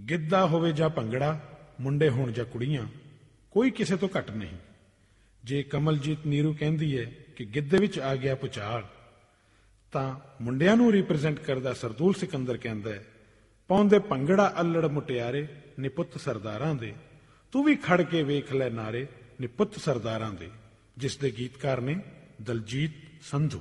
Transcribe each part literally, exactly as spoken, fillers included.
ਗਿੱਧਾ ਹੋਵੇ ਜਾਂ ਭੰਗੜਾ, ਮੁੰਡੇ ਹੋਣ ਜਾਂ ਕੁੜੀਆਂ, ਕੋਈ ਕਿਸੇ ਤੋਂ ਘੱਟ ਨਹੀਂ। ਜੇ ਕਮਲਜੀਤ ਨੀਰੂ ਕਹਿੰਦੀ ਹੈ ਕਿ ਗਿੱਧੇ ਵਿੱਚ ਆ ਗਿਆ ਭੁਚਾਲ, ਤਾਂ ਮੁੰਡਿਆਂ ਨੂੰ ਰਿਪਰੈਜ਼ੈਂਟ ਕਰਦਾ ਸਰਦੂਲ ਸਿਕੰਦਰ ਕਹਿੰਦਾ ਹੈ, ਪਾਉਂਦੇ ਭੰਗੜਾ ਅੱਲੜ ਮੁਟਿਆਰੇ ਨੀ ਪੁੱਤ ਸਰਦਾਰਾਂ ਦੇ, ਤੂੰ ਵੀ ਖੜ ਕੇ ਵੇਖ ਲੈ ਨਾਰੇ ਨੀ ਪੁੱਤ ਸਰਦਾਰਾਂ ਦੇ, ਜਿਸ ਦੇ ਗੀਤਕਾਰ ਨੇ ਦਲਜੀਤ ਸੰਧੂ।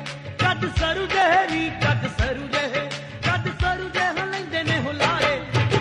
ਸਰੂ ਦੇ ਨੀ ਕੱਦ ਸਰੂ ਦੇ ਕੱਦ ਸਰੂ ਦੇ ਲੈਂਦੇ ਨੇ ਹੁਲਾਰੇ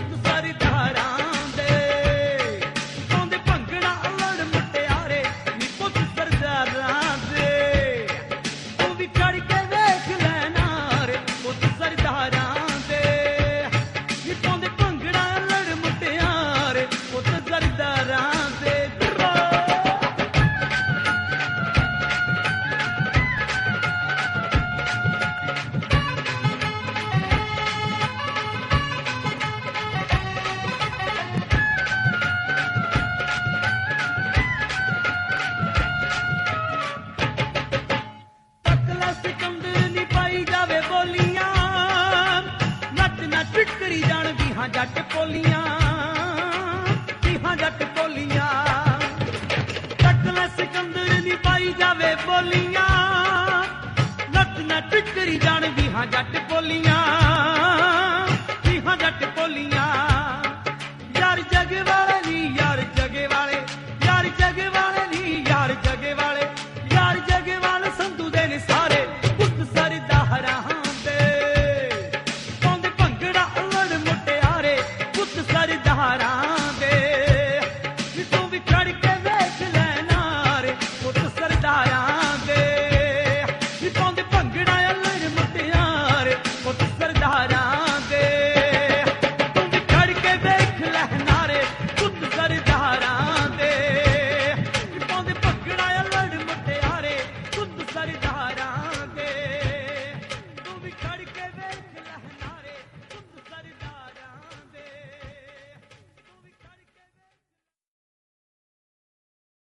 ਵੀਹਾਂ ਜੱਟ ਪੋਲੀਆਂ, ਵੀਹਾਂ ਜੱਟ ਪੋਲੀਆਂ, ਟੱਕ ਲੈ ਸਿਕੰਦਰ ਦੀ ਪਾਈ ਜਾਵੇ ਬੋਲੀਆਂ, ਨੱਚ ਨੱਚ ਕਰੀ ਜਾਣ ਵੀਹਾਂ ਜੱਟ ਪੋਲੀਆਂ, ਵੀਹਾਂ ਜੱਟ ਪੋਲੀਆਂ। ਯਾਰ ਜਗੇ ਵਾਲੇ ਨੀ ਯਾਰ ਜਗੇ ਵਾਲੇ, ਯਾਰ ਜਗੇ ਵਾਲੇ ਨੀ ਯਾਰ ਜਗੇ ਵਾਲੇ, ਯਾਰ ਜਗੇ ਵਾਲੇ ਸੰਧੂ ਦੇ ਨੇ ਸਾਰੇ ਪੁੱਤ ਸਰਦਾਰਾਂ ਦੇ, ਪਾਉਂਦੇ ਭੰਗੜਾ ਅਲੜ ਮੁਟਿਆਰੇ ਪੁੱਤ ਸਰਦਾਰਾਂ ਦੇ, ਨੀ ਤੂੰ ਵੀ ਖੜ ਕੇ ਵੇਖ ਲੈ ਨਾਰੇ ਪੁੱਤ ਸਰਦਾਰਾਂ ਦੇ, ਨੀ ਪਾਉਂਦੇ ਭੰਗੜਾ